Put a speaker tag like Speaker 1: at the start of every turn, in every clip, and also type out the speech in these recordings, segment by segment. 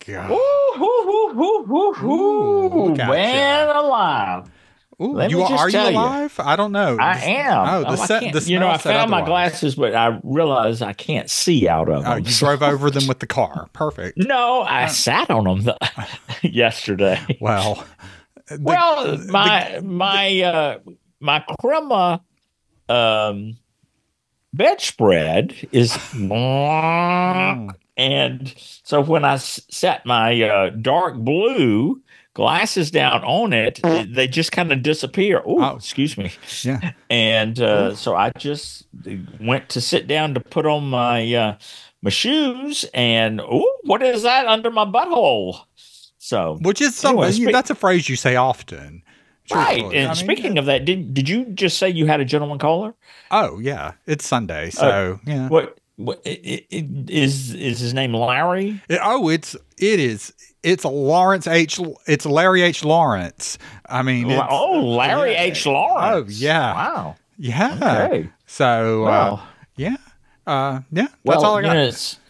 Speaker 1: God.
Speaker 2: Ooh,
Speaker 1: Look at
Speaker 2: man
Speaker 1: ya.
Speaker 2: alive.
Speaker 1: Ooh,
Speaker 2: Let me just
Speaker 1: are you
Speaker 2: tell you,
Speaker 1: alive? I don't know.
Speaker 2: I am.
Speaker 1: Oh,
Speaker 2: Oh, I can't.
Speaker 1: the smell
Speaker 2: I
Speaker 1: said
Speaker 2: found my
Speaker 1: otherwise.
Speaker 2: glasses, but I realized I can't see out of
Speaker 1: Oh,
Speaker 2: them.
Speaker 1: you drove over them with the car. Perfect.
Speaker 2: No, I sat on them yesterday.
Speaker 1: Well,
Speaker 2: Well,
Speaker 1: the
Speaker 2: my crema um bedspread is
Speaker 1: mm,
Speaker 2: and so when I set my dark blue glasses down on it, they just kind of disappear. Oh,
Speaker 1: oh
Speaker 2: excuse me.
Speaker 1: yeah.
Speaker 2: And
Speaker 1: Ooh.
Speaker 2: so I just went to sit down to put on my shoes, and oh, what is that under my butthole? So
Speaker 1: Which is
Speaker 2: anyway,
Speaker 1: something that's a phrase you say often.
Speaker 2: right.
Speaker 1: Truthfully, I
Speaker 2: And
Speaker 1: mean,
Speaker 2: speaking of that, did you just say you had a gentleman caller?
Speaker 1: oh yeah, it's Sunday,
Speaker 2: Uh,
Speaker 1: so yeah.
Speaker 2: what is his name Larry?
Speaker 1: It's Lawrence H. It's Larry H. Lawrence. I mean, it's
Speaker 2: Larry
Speaker 1: yeah.
Speaker 2: H.
Speaker 1: Oh
Speaker 2: Lawrence.
Speaker 1: yeah,
Speaker 2: Wow.
Speaker 1: yeah.
Speaker 2: Okay.
Speaker 1: So
Speaker 2: Well,
Speaker 1: yeah, yeah. That's all
Speaker 2: well,
Speaker 1: I got.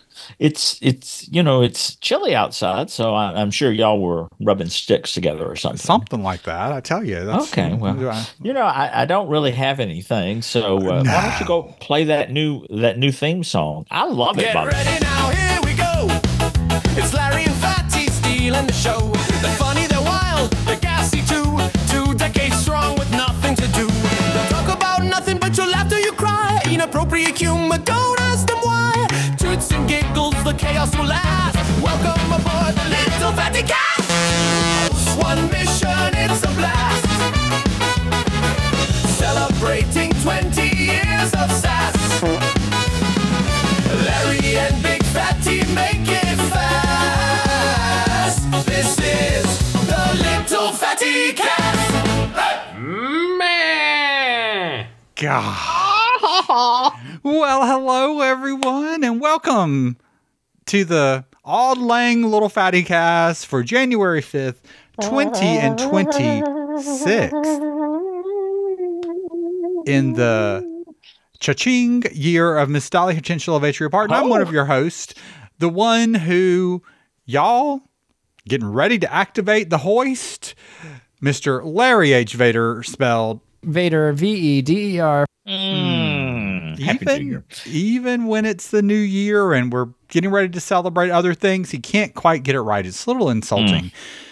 Speaker 2: it's chilly outside, so I'm sure y'all were rubbing sticks together or something.
Speaker 1: Something like that. I tell you, that's
Speaker 2: Okay, well, I don't really have anything, so why don't you
Speaker 1: no.
Speaker 2: go play that new theme song? I love it,
Speaker 3: Get
Speaker 2: by the way.
Speaker 3: ready now, here we go. It's Larry and Fatty stealing the show. They're funny, they're wild, they're gassy too. 2 decades strong with nothing to do. They'll talk about nothing but you'll laugh till you cry. Inappropriate humor, don't ask them why. Toots and giggles, the chaos will last. Welcome aboard the Little Fatty Cast. One mission, it's a blast. Celebrating 20 years of sass. Larry and Big Fatty make it fast. This is the Little Fatty Cast.
Speaker 2: Man.
Speaker 1: God. Well, hello everyone, and welcome to the Auld Lang Little Fatty Cast for January 5th, 2026. In the cha-ching year of Miss Dolly Hutchinson of Atria Park. And I'm one of your hosts, the one who, y'all, getting ready to activate the hoist, Mr. Larry H. Vader, spelled
Speaker 4: Vader, Veder.
Speaker 2: Happy New Year.
Speaker 1: even when it's the new year and we're getting ready to celebrate other things, he can't quite get it right. It's a little insulting.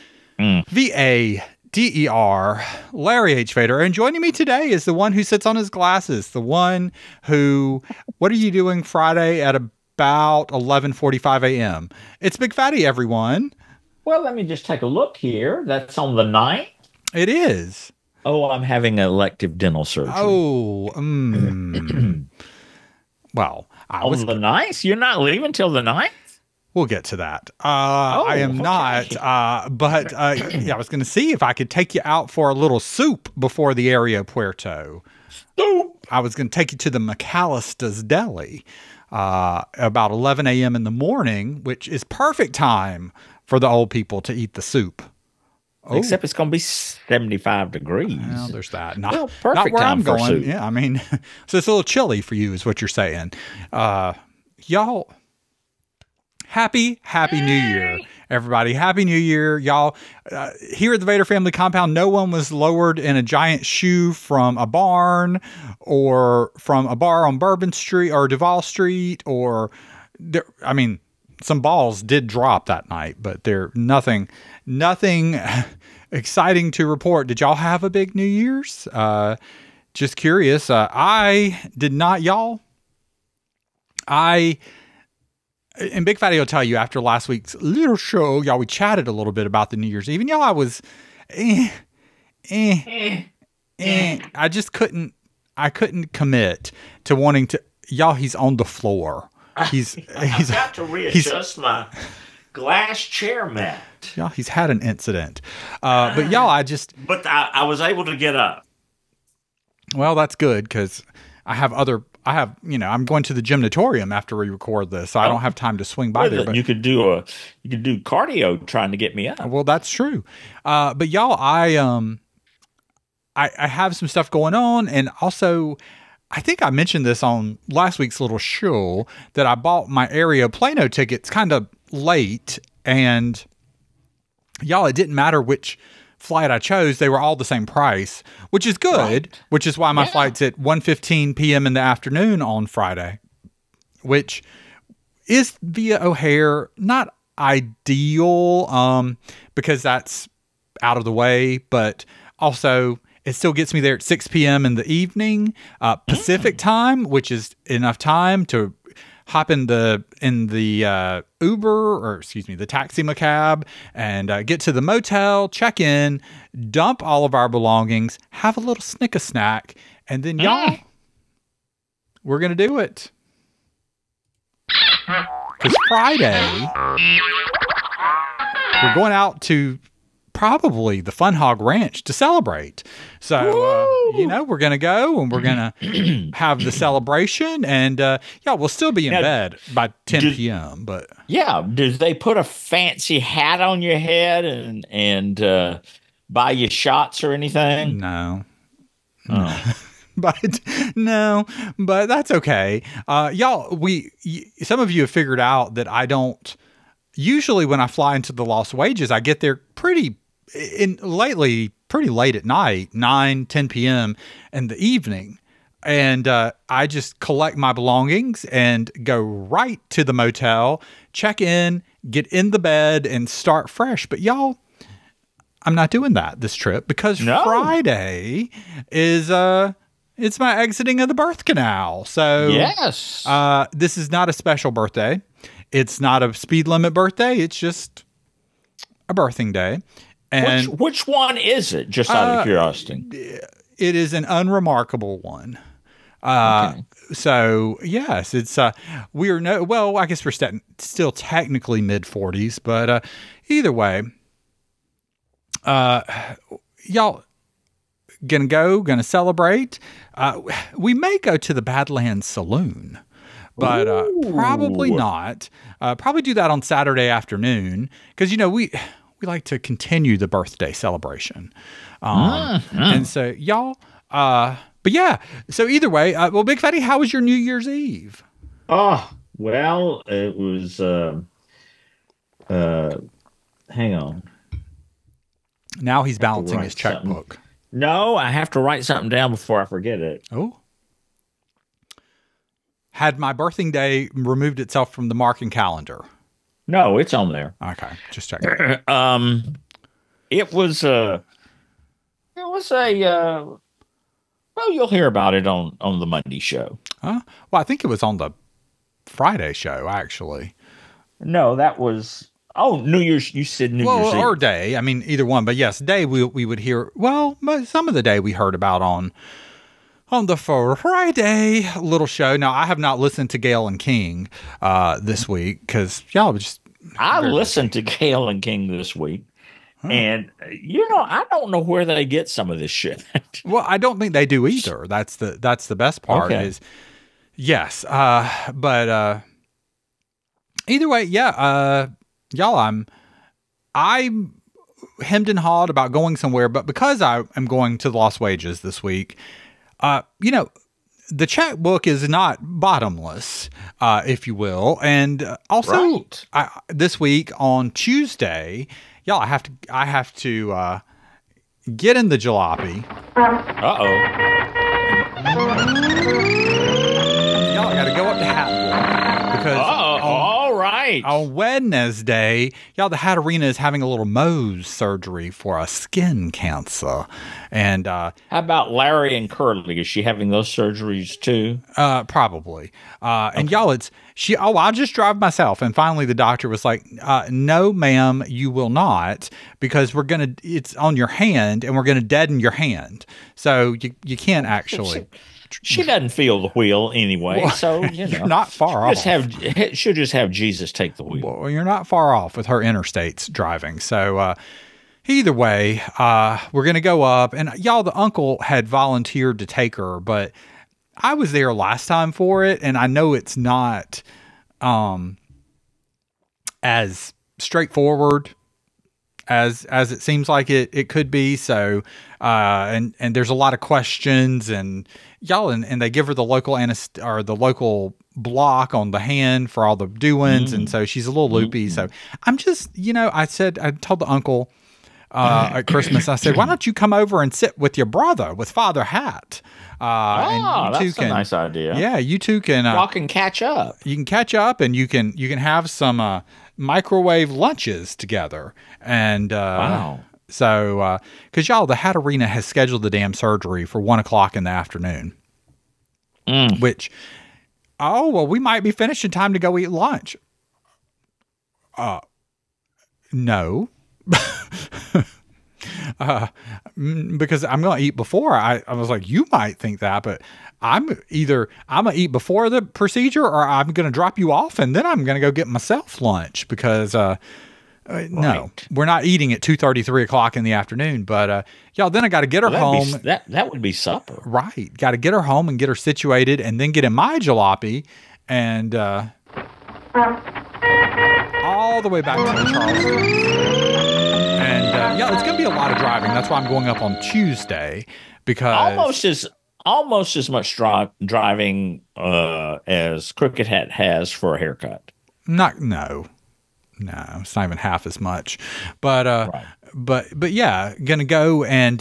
Speaker 1: Vader, Larry H. Vader. And joining me today is the one who sits on his glasses, the one who, what are you doing Friday at about 11:45 a.m.? It's Big Fatty, everyone.
Speaker 2: Well, let me just take a look here. That's on the 9th.
Speaker 1: It is.
Speaker 2: Oh, I'm having elective dental surgery.
Speaker 1: Oh, well,
Speaker 2: on the 9th? You're not leaving till the 9th?
Speaker 1: We'll get to that. I am
Speaker 2: okay.
Speaker 1: not, but yeah, I was going to see if I could take you out for a little soup before the Area Puerto.
Speaker 2: Soup.
Speaker 1: I was going to take you to the McAllister's Deli about 11 a.m. in the morning, which is perfect time for the old people to eat the soup. Oh.
Speaker 2: Except it's going to be 75 degrees.
Speaker 1: Well, there's that. Not,
Speaker 2: Well, perfect
Speaker 1: not where
Speaker 2: time
Speaker 1: I'm
Speaker 2: for
Speaker 1: going.
Speaker 2: soup.
Speaker 1: Yeah, I mean, so it's a little chilly for you is what you're saying. Y'all, happy New Year, everybody. Happy New Year, y'all. Here at the Vader family compound, no one was lowered in a giant shoe from a barn or from a bar on Bourbon Street or Duval Street or there. I mean, some balls did drop that night, but there nothing exciting to report. Did y'all have a big New Year's? Just curious. I did not, y'all. And Big Fatty will tell you after last week's little show, y'all, we chatted a little bit about the New Year's Eve. And y'all, I was, I just couldn't commit to wanting to, y'all, he's on the floor.
Speaker 2: I've got to readjust my glass chair mat.
Speaker 1: Y'all, he's had an incident. But y'all,
Speaker 2: But I was able to get up.
Speaker 1: Well, that's good because I'm going to the gymnatorium after we record this, so I don't have time to swing by there. But
Speaker 2: you could do cardio trying to get me up.
Speaker 1: Well, that's true. But y'all, I have some stuff going on, and also I think I mentioned this on last week's little show that I bought my area Plano tickets kind of late And y'all, it didn't matter which flight I chose. They were all the same price, which is good, which is why my flight's at 1:15 p.m. in the afternoon on Friday, which is via O'Hare. Not ideal, because that's out of the way, but also it still gets me there at 6 p.m. in the evening, Pacific time, which is enough time to hop in the the taxi cab, and get to the motel, check in, dump all of our belongings, have a little snack, and then y'all, we're gonna do it. Because Friday, we're going out to probably the Fun Hog Ranch to celebrate. So, we're going to go and we're going to have the celebration, and we'll still be in bed by 10 p.m. But
Speaker 2: yeah, do they put a fancy hat on your head and buy you shots or anything?
Speaker 1: No. But that's okay. Y'all, some of you have figured out that I don't usually, when I fly into the Lost Wages, I get there pretty late at night, 9-10 p.m. in the evening. And I just collect my belongings and go right to the motel, check in, get in the bed, and start fresh. But y'all, I'm not doing that this trip because Friday is it's my exiting of the birth canal. So
Speaker 2: yes,
Speaker 1: this is not a special birthday. It's not a speed limit birthday. It's just a birthing day. And
Speaker 2: which one is it? Just out of curiosity.
Speaker 1: It is an unremarkable one.
Speaker 2: Okay.
Speaker 1: So yes, it's I guess we're still technically mid-40s, but either way, y'all gonna celebrate. We may go to the Badlands Saloon, but probably not. Probably do that on Saturday afternoon because we like to continue the birthday celebration. And so y'all, but yeah, so either way, well, Big Fatty, how was your New Year's Eve?
Speaker 2: Oh, well, it was, hang on.
Speaker 1: Now he's balancing his checkbook.
Speaker 2: No, I have to write something down before I forget it.
Speaker 1: Oh. Had my birthing day removed itself from the marking calendar?
Speaker 2: No, it's on there.
Speaker 1: Okay, just checking.
Speaker 2: It was a well, you'll hear about it on the Monday show.
Speaker 1: Well, I think it was on the Friday show, actually.
Speaker 2: No, that was New Year's. You said New Year's Eve.
Speaker 1: Or day. I mean, either one. But yes, day we would hear. Well, some of the day we heard about on the Friday little show. Now, I have not listened to Gale and King this week because y'all just.
Speaker 2: I listened to Gale and King this week. And, I don't know where they get some of this shit.
Speaker 1: Well, I don't think they do either. That's the best part is, yes. But either way, yeah. Y'all, I'm hemmed and hawed about going somewhere, but because I am going to the Lost Wages this week, the checkbook is not bottomless, if you will. And also this week on Tuesday, y'all, I have to get in the jalopy.
Speaker 2: Uh-oh.
Speaker 1: Y'all, I got to go up to Hatboard because
Speaker 2: all right.
Speaker 1: On Wednesday, y'all, the Hat Arena is having a little Mohs surgery for a skin cancer. And
Speaker 2: how about Larry and Curly? Is she having those surgeries too?
Speaker 1: Probably. And y'all, I'll just drive myself. And finally the doctor was like, no, ma'am, you will not, because it's on your hand and we're going to deaden your hand. So you can't actually.
Speaker 2: She doesn't feel the wheel anyway, so
Speaker 1: you're not far off.
Speaker 2: She'll just have Jesus take the wheel.
Speaker 1: Well, you're not far off with her interstates driving. So either way, we're gonna go up, and y'all, the uncle had volunteered to take her, but I was there last time for it, and I know it's not as straightforward as it seems like it could be. So and there's a lot of questions, and y'all, and they give her the local block on the hand for all the doings, and so she's a little loopy. So I'm just, I told the uncle at Christmas, I said, why don't you come over and sit with your brother, with Father Hat? And
Speaker 2: that's a nice idea.
Speaker 1: Yeah, you two can
Speaker 2: y'all can catch up.
Speaker 1: You can catch up, and you can have some microwave lunches together. And
Speaker 2: wow.
Speaker 1: So, because y'all, the Hat Arena has scheduled the damn surgery for 1:00 in the afternoon, which, we might be finished in time to go eat lunch. No. Because I'm going to eat before. I was like, you might think that, but I'm going to eat before the procedure, or I'm going to drop you off, and then I'm going to go get myself lunch, because no, we're not eating at 2:30, 3:00 in the afternoon. But y'all, then I got to get her home.
Speaker 2: That would be supper,
Speaker 1: right? Got to get her home and get her situated, and then get in my jalopy and all the way back to Charleston. And it's going to be a lot of driving. That's why I'm going up on Tuesday, because
Speaker 2: almost as much driving as Crooked Hat has for a haircut.
Speaker 1: No, it's not even half as much. But
Speaker 2: right.
Speaker 1: but yeah, gonna go and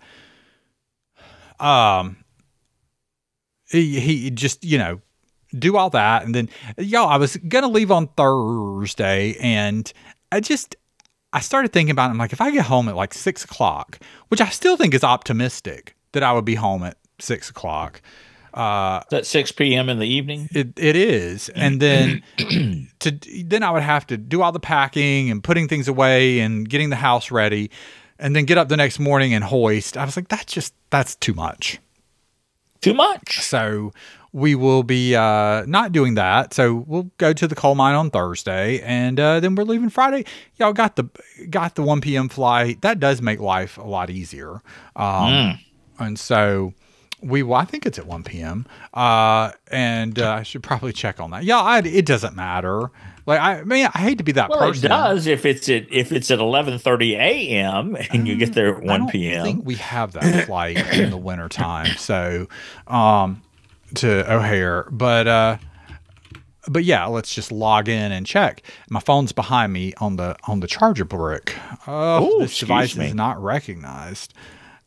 Speaker 1: he just do all that, and then I was gonna leave on Thursday, and I started thinking about it. I'm like, if I get home at like 6:00, which I still think is optimistic that I would be home at 6:00.
Speaker 2: That's 6 p.m. in the evening.
Speaker 1: It is, and then then I would have to do all the packing and putting things away and getting the house ready, and then get up the next morning and hoist. I was like, that's too much.
Speaker 2: Too much.
Speaker 1: So we will be not doing that. So we'll go to the coal mine on Thursday, and then we're leaving Friday. Y'all got the 1 p.m. flight. That does make life a lot easier. And so I think it's at 1 p.m. And I should probably check on that. Yeah, it doesn't matter. Like, I hate to be that person.
Speaker 2: It does if it's at 11:30 a.m. and you get there at 1 p.m.
Speaker 1: I think we have that flight in the wintertime. So, to O'Hare, but yeah, let's just log in and check. My phone's behind me on the charger brick. This device is not recognized.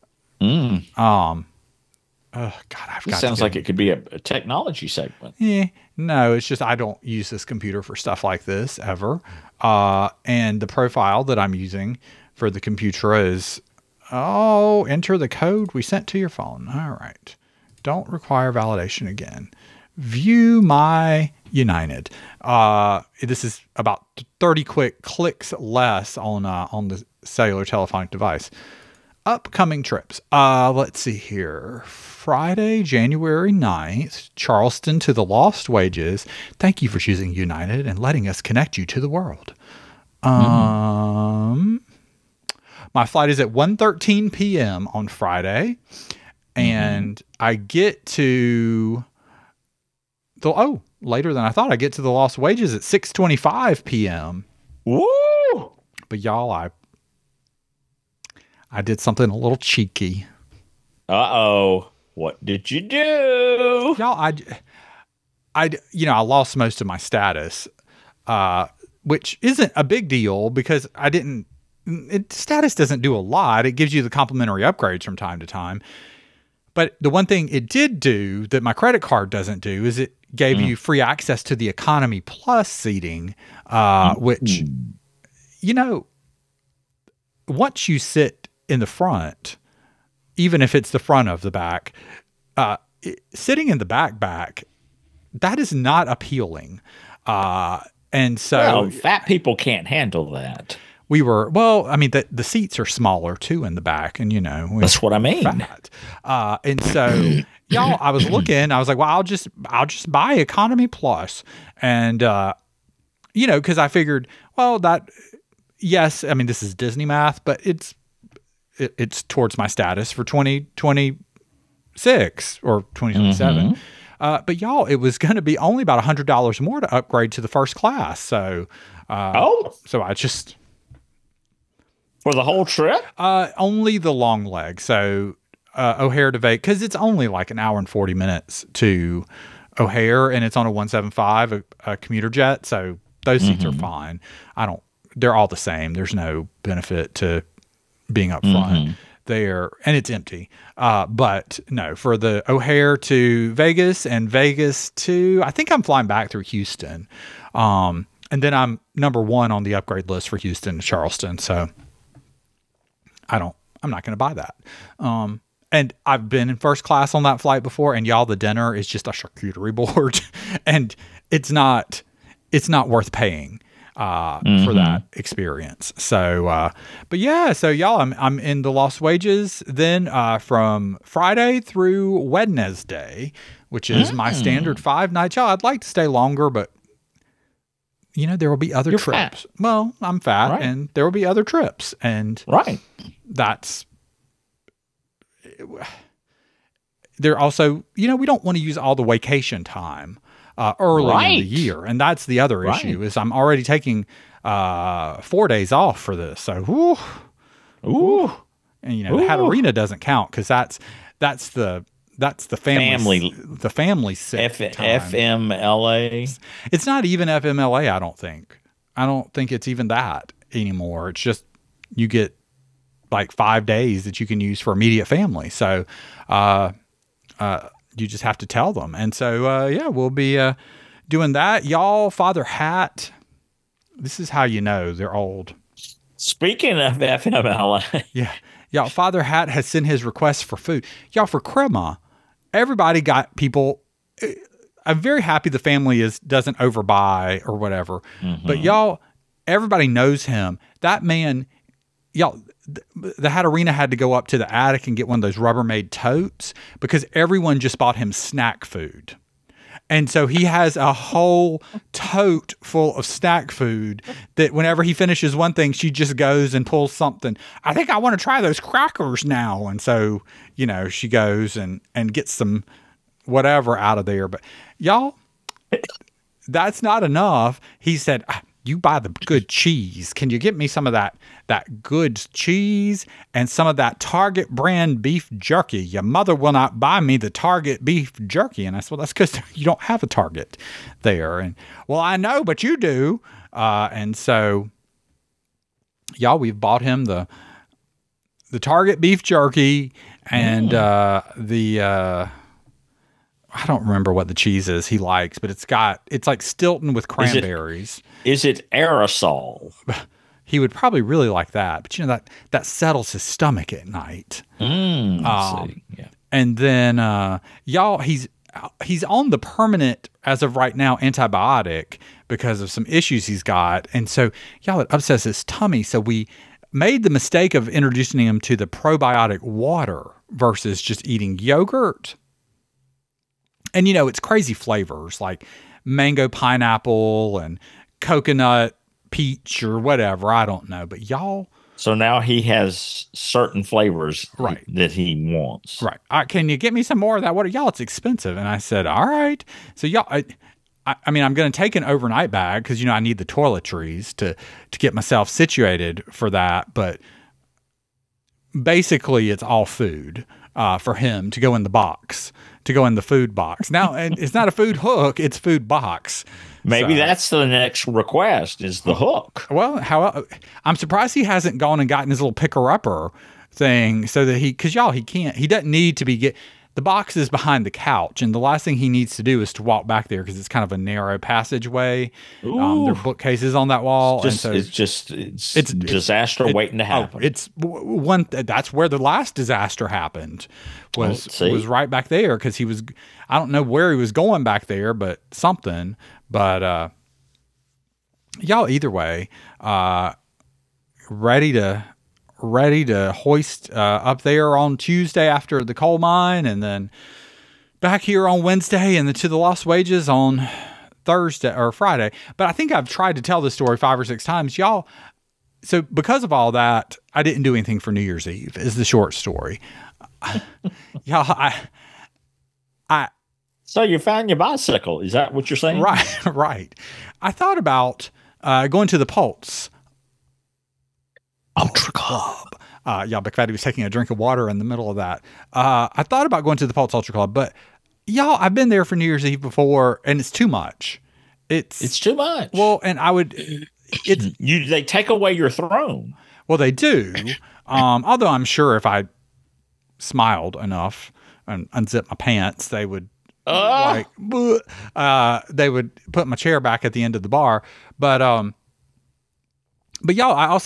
Speaker 1: Oh God, I've got.
Speaker 2: Sounds like it could be a technology segment.
Speaker 1: No, it's just I don't use this computer for stuff like this ever. And the profile that I'm using for the computer is enter the code we sent to your phone. All right. Don't require validation again. View my United. This is about 30 quick clicks less on the cellular telephonic device. Upcoming trips. Let's see here. Friday, January 9th, Charleston to the Lost Wages. Thank you for choosing United and letting us connect you to the world. My flight is at 1:13 p.m. on Friday. And I get to later than I thought. I get to the Lost Wages at 6:25 p.m.
Speaker 2: Woo!
Speaker 1: But y'all, I did something a little cheeky.
Speaker 2: Uh-oh. What did you do?
Speaker 1: Y'all, I lost most of my status, which isn't a big deal because status doesn't do a lot. It gives you the complimentary upgrades from time to time. But the one thing it did do that my credit card doesn't do is it gave you free access to the Economy Plus seating, which, once you sit in the front, even if it's the front of the back, sitting in the back, that is not appealing. And so
Speaker 2: fat people can't handle that.
Speaker 1: The seats are smaller too in the back, and
Speaker 2: that's what I mean.
Speaker 1: Fat. And so, y'all, I was looking. I was like, well, I'll just buy Economy Plus, and because I figured, well, yes, this is Disney math, but it's towards my status for 2026 or 2027. But y'all, it was going to be only about $100 more to upgrade to the first class. So, so I just.
Speaker 2: For the whole trip?
Speaker 1: Only the long leg. So O'Hare to Vegas, because it's only like an hour and 40 minutes to O'Hare, and it's on a 175, a commuter jet. So those seats are fine. They're all the same. There's no benefit to being up front there, and it's empty. But no, for the O'Hare to Vegas and Vegas to, I think I'm flying back through Houston. And then I'm number 1 on the upgrade list for Houston to Charleston. So I'm not going to buy that. And I've been in first class on that flight before, and y'all, the dinner is just a charcuterie board, and it's not worth paying for that experience. So, but yeah, so y'all, I'm in the Lost Wages then from Friday through Wednesday, which is my standard 5 nights. Y'all, I'd like to stay longer, but there will be other
Speaker 2: You're
Speaker 1: trips.
Speaker 2: fat.
Speaker 1: Well, I'm fat,
Speaker 2: Right.
Speaker 1: and there will be other trips, and that's. They're also, we don't want to use all the vacation time early in the year, and that's the other issue. Is I'm already taking 4 days off for this, so and the Hatarina doesn't count because that's the family the family sick time.
Speaker 2: FMLA.
Speaker 1: It's not even FMLA. I don't think it's even that anymore. It's just you get like 5 days that you can use for immediate family. So, you just have to tell them. And so, we'll be, doing that. Y'all, Father Hat, this is how they're old.
Speaker 2: Speaking of FMLA.
Speaker 1: Yeah. Y'all, Father Hat has sent his requests for food. Y'all, for Crema, everybody got people. I'm very happy the family doesn't overbuy or whatever, but y'all, everybody knows him. That man, y'all, the Hatarina had to go up to the attic and get one of those Rubbermaid totes because everyone just bought him snack food. And so he has a whole tote full of snack food that whenever he finishes one thing, she just goes and pulls something. I think I want to try those crackers now. And so, she goes and gets some whatever out of there. But y'all, that's not enough. He said, you buy the good cheese. Can you get me some of that good cheese and some of that Target brand beef jerky? Your mother will not buy me the Target beef jerky. And I said, well, that's because you don't have a Target there. And well, I know, but you do. And so, y'all, we've bought him the Target beef jerky and I don't remember what the cheese is he likes, but it's like Stilton with cranberries.
Speaker 2: Is it aerosol?
Speaker 1: He would probably really like that, but that settles his stomach at night.
Speaker 2: Yeah.
Speaker 1: And then y'all, he's on the permanent, as of right now, antibiotic because of some issues he's got, and so y'all, it upsets his tummy. So we made the mistake of introducing him to the probiotic water versus just eating yogurt. And, it's crazy flavors like mango pineapple and coconut peach or whatever. I don't know. But y'all.
Speaker 2: So now he has certain flavors
Speaker 1: right.
Speaker 2: that he wants.
Speaker 1: Right. Can you get me some more of that? What y'all? It's expensive. And I said, all right. So y'all, I mean, I'm going to take an overnight bag because, I need the toiletries to get myself situated for that. But basically it's all food for him to go in the box. To go in the food box. Now, and it's not a food hook, it's food box.
Speaker 2: Maybe that's the next request is the hook.
Speaker 1: Well, I'm surprised he hasn't gone and gotten his little picker-upper thing so that he doesn't need to the box is behind the couch, and the last thing he needs to do is to walk back there because it's kind of a narrow passageway. There are bookcases on that wall.
Speaker 2: It's disaster waiting to happen.
Speaker 1: It's one. That's where the last disaster happened. Was right back there because he was. I don't know where he was going back there, but something. But y'all, either way, ready to hoist up there on Tuesday after the coal mine, and then back here on Wednesday, and then to the Lost Wages on Thursday or Friday. But I think I've tried to tell this story 5 or 6 times, y'all. So because of all that, I didn't do anything for New Year's Eve. Is the short story. Y'all,
Speaker 2: So you found your bicycle? Is that what you're saying?
Speaker 1: Right. I thought about going to the Pulse Ultra Club. Big Fatty was taking a drink of water in the middle of that. I thought about going to the Pulse Ultra Club, but y'all, I've been there for New Year's Eve before, and it's too much.
Speaker 2: It's too much.
Speaker 1: Well, and
Speaker 2: they take away your throne.
Speaker 1: Well, they do. Although I'm sure if I smiled enough and unzipped my pants, they would they would put my chair back at the end of the bar. But y'all,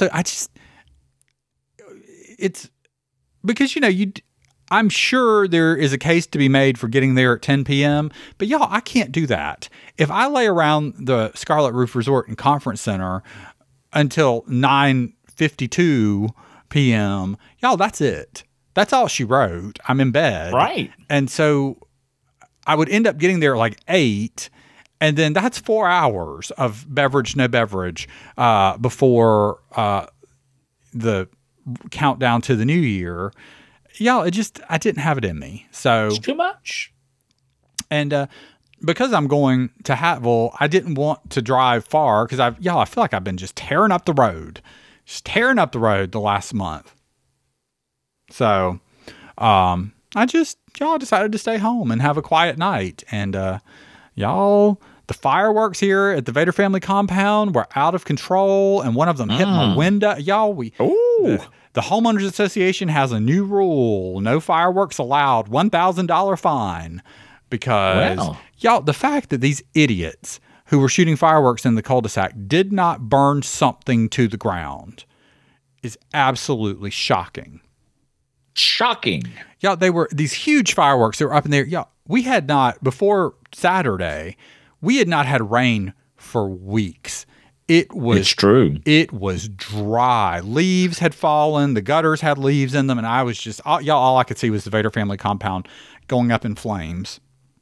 Speaker 1: it's because, I'm sure there is a case to be made for getting there at 10 p.m., but y'all, I can't do that. If I lay around the Scarlet Roof Resort and Conference Center until 9:52 p.m., y'all, that's it. That's all she wrote. I'm in bed.
Speaker 2: Right.
Speaker 1: And so I would end up getting there at like 8, and then that's 4 hours of beverage, no beverage, before the countdown to the new year. Y'all, I didn't have it in me. So
Speaker 2: it's too much.
Speaker 1: And because I'm going to Hattville, I didn't want to drive far because I feel like I've been just tearing up the road the last month. So I decided to stay home and have a quiet night. And y'all, the fireworks here at the Vader family compound were out of control, and one of them hit my window. Y'all, the Homeowners Association has a new rule: no fireworks allowed, $1,000 fine. Because y'all, the fact that these idiots who were shooting fireworks in the cul-de-sac did not burn something to the ground is absolutely shocking.
Speaker 2: Shocking.
Speaker 1: Yeah, they were these huge fireworks that were up in there. Yeah, we had not, before Saturday, we had not had rain for weeks. It's
Speaker 2: true.
Speaker 1: It was dry. Leaves had fallen. The gutters had leaves in them. And I was just, all I could see was the Vader family compound going up in flames.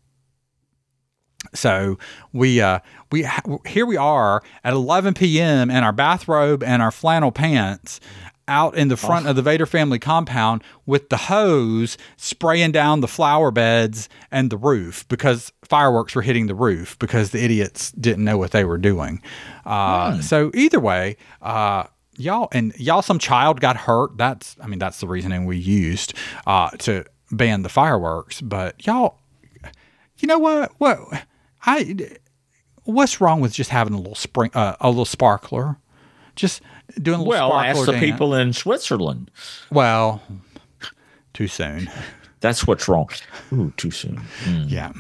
Speaker 1: So here we are at 11 p.m. in our bathrobe and our flannel pants out in the front of the Vader family compound with the hose spraying down the flower beds and the roof because fireworks were hitting the roof because the idiots didn't know what they were doing. So either way, y'all, some child got hurt. That's the reasoning we used to ban the fireworks. But y'all, you know what? What's wrong with just having a little sparkler? Just doing a little sparkler
Speaker 2: ask the
Speaker 1: dance.
Speaker 2: people in Switzerland.
Speaker 1: Well, too soon.
Speaker 2: That's what's wrong. Ooh, too soon.
Speaker 1: Yeah.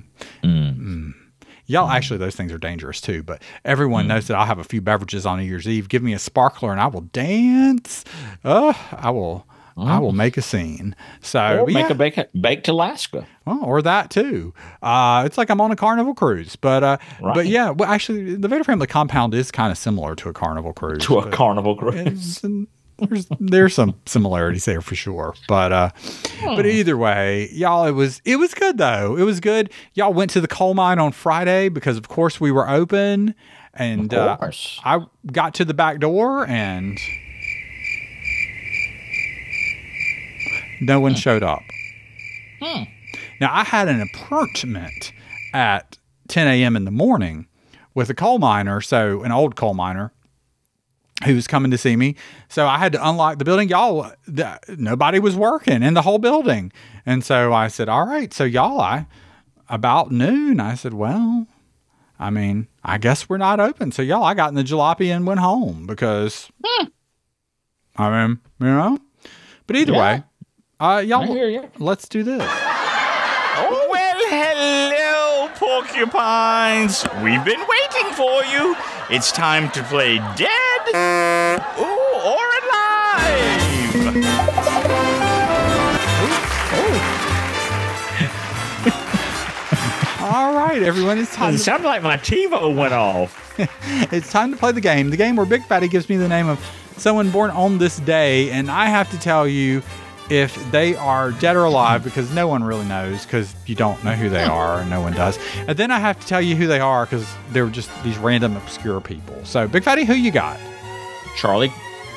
Speaker 1: Y'all, actually, those things are dangerous too. But everyone knows that I'll have a few beverages on New Year's Eve. Give me a sparkler and I will dance. I will make a scene. So
Speaker 2: or make a baked Alaska.
Speaker 1: Well, or that too. It's like I'm on a Carnival cruise. But yeah, well, actually, the Vader family compound is kind of similar to a Carnival cruise.
Speaker 2: Carnival cruise.
Speaker 1: There's some similarities there for sure. But either way, y'all, it was good though. It was good. Y'all went to the coal mine on Friday because of course we were open, and I got to the back door and no one showed up. Now, I had an appointment at 10 a.m. in the morning with a coal miner, an old coal miner who was coming to see me. So I had to unlock the building. Y'all, nobody was working in the whole building. And so I said, all right, so y'all, about noon, I said, well, I guess we're not open. So y'all, I got in the jalopy and went home because, but either way. Y'all, let's do this.
Speaker 2: Oh, well, hello, porcupines. We've been waiting for you. It's time to play dead or alive.
Speaker 1: All right, everyone. It's time.
Speaker 2: It sounded like my TiVo went off.
Speaker 1: It's time to play the game. The game where Big Fatty gives me the name of someone born on this day, and I have to tell you if they are dead or alive, because no one really knows, because you don't know who they are, and no one does. And then I have to tell you who they are, because they're just these random obscure people. So, Big Fatty, who you got?
Speaker 2: Charlie.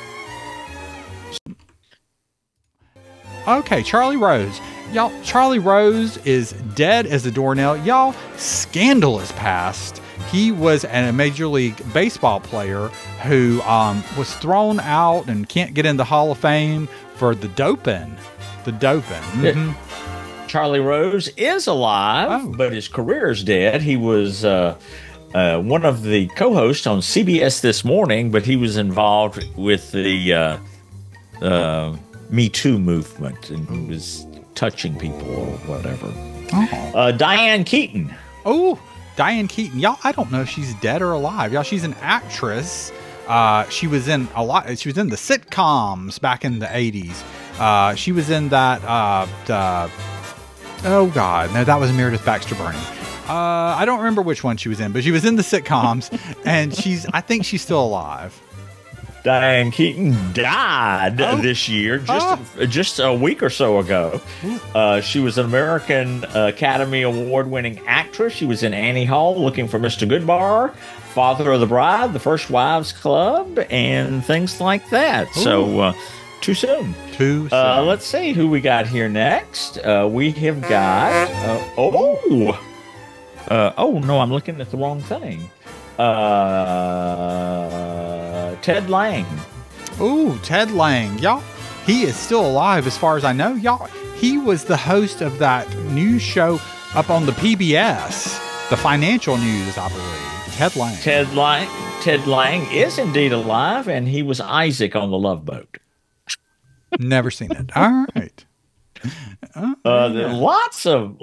Speaker 1: Okay, Charlie Rose. Y'all, Charlie Rose is dead as a doornail. Y'all, scandal has passed. He was a Major League Baseball player who was thrown out and can't get in the Hall of Fame for the doping.
Speaker 2: Charlie Rose is alive, but his career is dead. He was one of the co-hosts on CBS This Morning, but he was involved with the Me Too movement and he was touching people or whatever. Diane Keaton.
Speaker 1: Oh, Diane Keaton. Y'all, I don't know if she's dead or alive. Y'all, she's an actress. She was in a lot. She was in the sitcoms back in the 80s. She was in that. Oh God, no, that was Meredith Baxter Birney. I don't remember which one she was in, but she was in the sitcoms, and I think she's still alive.
Speaker 2: Diane Keaton died this year, just a week or so ago. She was an American Academy Award-winning actress. She was in Annie Hall, Looking for Mr. Goodbar, Father of the Bride, The First Wives Club, and things like that. Ooh. So, too soon.
Speaker 1: Too soon.
Speaker 2: Let's see who we got here next. We have got... oh, no, I'm looking at the wrong thing. Ted Lang.
Speaker 1: Ooh, Ted Lang. Y'all, he is still alive as far as I know. Y'all, he was the host of that news show up on the PBS, the financial news, I believe. Ted Lang.
Speaker 2: Ted Lang is indeed alive, and he was Isaac on The Love Boat.
Speaker 1: Never seen it. All right.
Speaker 2: Lots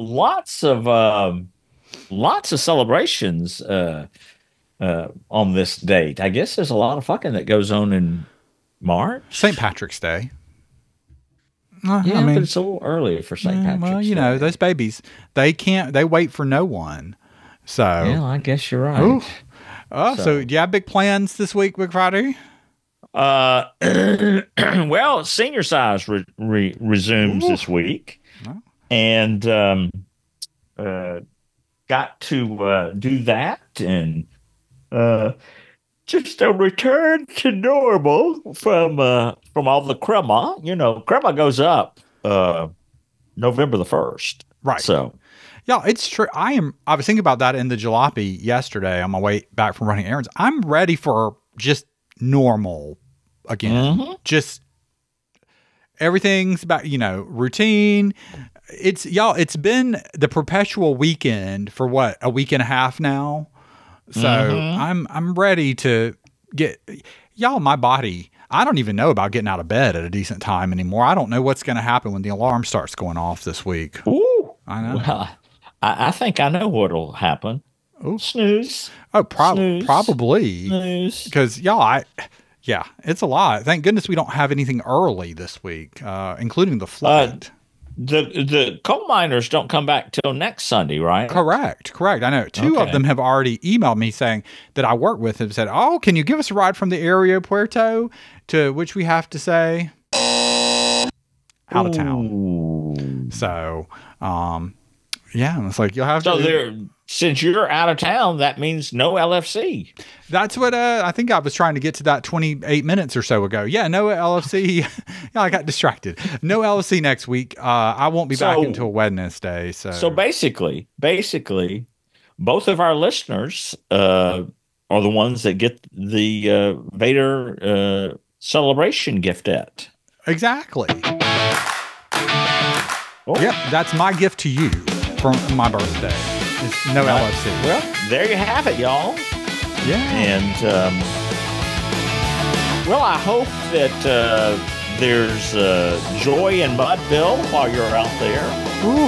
Speaker 2: of celebrations on this date. I guess there's a lot of fucking that goes on in March.
Speaker 1: St. Patrick's Day.
Speaker 2: I mean, but it's a little early for St. Patrick's Day.
Speaker 1: Well, you know, those babies, they wait for no one. So
Speaker 2: yeah, I guess you're right.
Speaker 1: So do you have big plans this week, Big Friday?
Speaker 2: Well, Senior Size resumes this week, and got to do that, and just a return to normal from all the crema. You know, crema goes up November the 1st,
Speaker 1: right?
Speaker 2: So.
Speaker 1: Yeah, it's true. I was thinking about that in the jalopy yesterday on my way back from running errands. I'm ready for just normal again. Mm-hmm. Just everything's about, routine. It's been the perpetual weekend for what, a week and a half now. So I'm ready to get my body. I don't even know about getting out of bed at a decent time anymore. I don't know what's going to happen when the alarm starts going off this week.
Speaker 2: Ooh,
Speaker 1: I know.
Speaker 2: Well, I think I know what'll happen.
Speaker 1: Ooh.
Speaker 2: Snooze.
Speaker 1: Oh,
Speaker 2: Snooze.
Speaker 1: Probably.
Speaker 2: Snooze.
Speaker 1: Because it's a lot. Thank goodness we don't have anything early this week, including the flood.
Speaker 2: The coal miners don't come back till next Sunday, right?
Speaker 1: Correct. I know two of them have already emailed me saying that I work with have said, "Oh, can you give us a ride from the Aero Puerto?" To which we have to say, out of town.
Speaker 2: Ooh.
Speaker 1: So, it's like you'll have
Speaker 2: to.
Speaker 1: So
Speaker 2: since you're out of town, that means no LFC.
Speaker 1: That's what I think I was trying to get to that 28 minutes or so ago. Yeah, no LFC. I got distracted. No LFC next week. I won't be back until Wednesday. So
Speaker 2: basically, both of our listeners are the ones that get the Vader celebration giftette.
Speaker 1: Exactly. Yep, that's my gift to you for my birthday. It's no LFC.
Speaker 2: Well, there you have it, y'all.
Speaker 1: Yeah.
Speaker 2: And, I hope that there's joy in Mudville while you're out there.
Speaker 1: Ooh.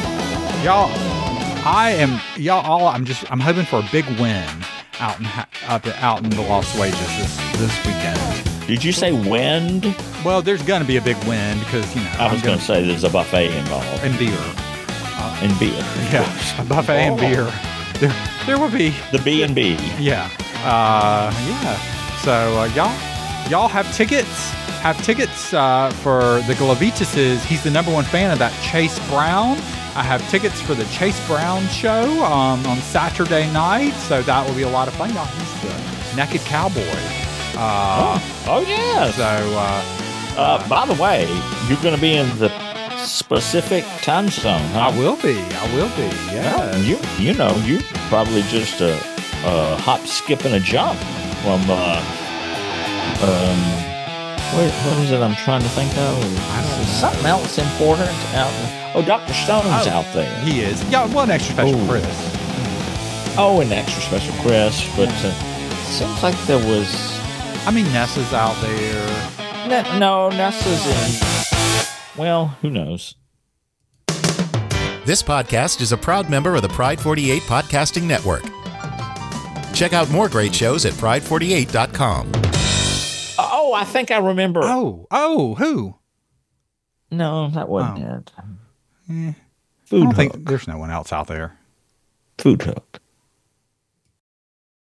Speaker 1: I'm hoping for a big win out in the Las Vegas this weekend.
Speaker 2: Did you say wind?
Speaker 1: Well, there's going to be a big win because,
Speaker 2: I was going to say there's a buffet involved.
Speaker 1: And beer.
Speaker 2: And beer.
Speaker 1: Yeah, a buffet and beer. There will be.
Speaker 2: The B&B.
Speaker 1: Yeah. So, y'all have tickets. For the Glavitases. He's the #1 fan of that Chase Brown. I have tickets for the Chase Brown show on Saturday night. So that will be a lot of fun. Y'all, he's the Naked Cowboy.
Speaker 2: Yeah.
Speaker 1: So,
Speaker 2: by the way, you're going to be in the specific time zone, huh?
Speaker 1: I will be. Yeah.
Speaker 2: You probably just a hop, skip, and a jump from What is it I'm trying to think of? Something else important out there. Oh, Dr. Stone's out there.
Speaker 1: He is. Yeah, one extra special Chris.
Speaker 2: Oh, an extra special Chris, but seems like there was...
Speaker 1: I mean, Nessa's out there.
Speaker 2: No, Nessa's in... Well, who knows?
Speaker 5: This podcast is a proud member of the Pride 48 Podcasting Network. Check out more great shows at pride48.com.
Speaker 2: Oh, I think I remember.
Speaker 1: Oh, who?
Speaker 2: No, that wasn't it.
Speaker 1: I
Speaker 2: Food
Speaker 1: don't
Speaker 2: Hook.
Speaker 1: think there's no one else out there.
Speaker 2: Food Hook.